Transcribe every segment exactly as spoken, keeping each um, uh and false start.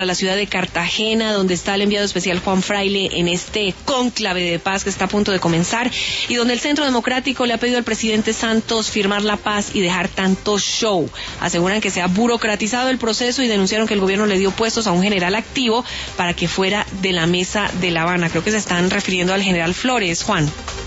a la ciudad de Cartagena, donde está el enviado especial Juan Fraile en este cónclave de paz que está a punto de comenzar y donde el Centro Democrático le ha pedido al presidente Santos firmar la paz y dejar tanto show. Aseguran que se ha burocratizado el proceso y denunciaron que el gobierno le dio puestos a un general activo para que fuera de la mesa de La Habana. Creo que se están refiriendo al general Flores, Juan.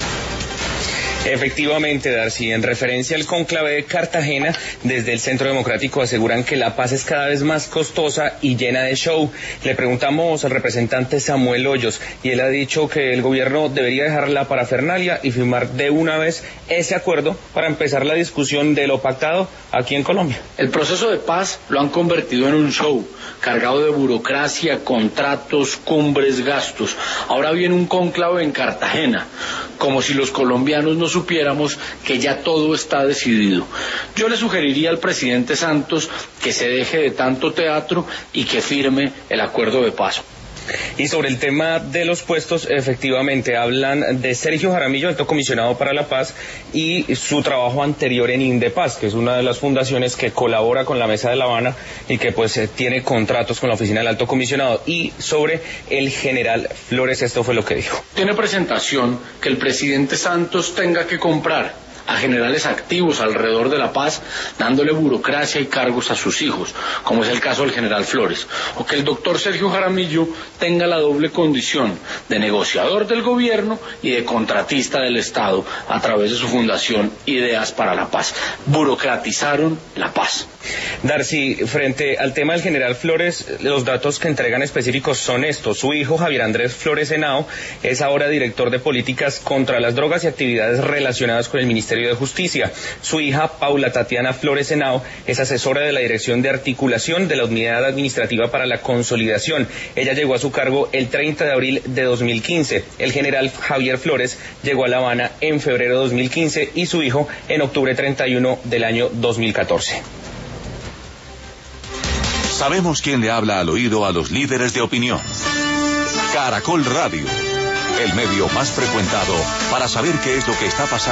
Efectivamente, Darcy, en referencia al cónclave de Cartagena, desde el Centro Democrático aseguran que la paz es cada vez más costosa y llena de show. Le preguntamos al representante Samuel Hoyos y él ha dicho que el gobierno debería dejar la parafernalia y firmar de una vez ese acuerdo para empezar la discusión de lo pactado aquí en Colombia. El proceso de paz lo han convertido en un show, cargado de burocracia, contratos, cumbres, gastos. Ahora viene un cónclave en Cartagena, como si los colombianos no supiéramos que ya todo está decidido. Yo le sugeriría al presidente Santos que se deje de tanto teatro y que firme el acuerdo de paz. Y sobre el tema de los puestos, efectivamente, hablan de Sergio Jaramillo, alto comisionado para la paz, y su trabajo anterior en Indepaz, que es una de las fundaciones que colabora con la Mesa de La Habana y que pues eh, tiene contratos con la oficina del alto comisionado. Y sobre el general Flores, esto fue lo que dijo. Tiene presentación que el presidente Santos tenga que comprar a generales activos alrededor de la paz, dándole burocracia y cargos a sus hijos, como es el caso del general Flores, o que el doctor Sergio Jaramillo tenga la doble condición de negociador del gobierno y de contratista del Estado a través de su fundación Ideas para la Paz. Burocratizaron la paz. Darcy, frente al tema del general Flores, los datos que entregan específicos son estos. Su hijo, Javier Andrés Flores Henao, es ahora director de políticas contra las drogas y actividades relacionadas con el Ministerio de Justicia. Su hija, Paula Tatiana Flores Henao, es asesora de la Dirección de Articulación de la Unidad Administrativa para la Consolidación. Ella llegó a su cargo el treinta de abril de dos mil quince. El general Javier Flores llegó a La Habana en febrero de dos mil quince y su hijo en octubre treinta y uno del año dos mil catorce. Sabemos quién le habla al oído a los líderes de opinión. Caracol Radio, el medio más frecuentado para saber qué es lo que está pasando.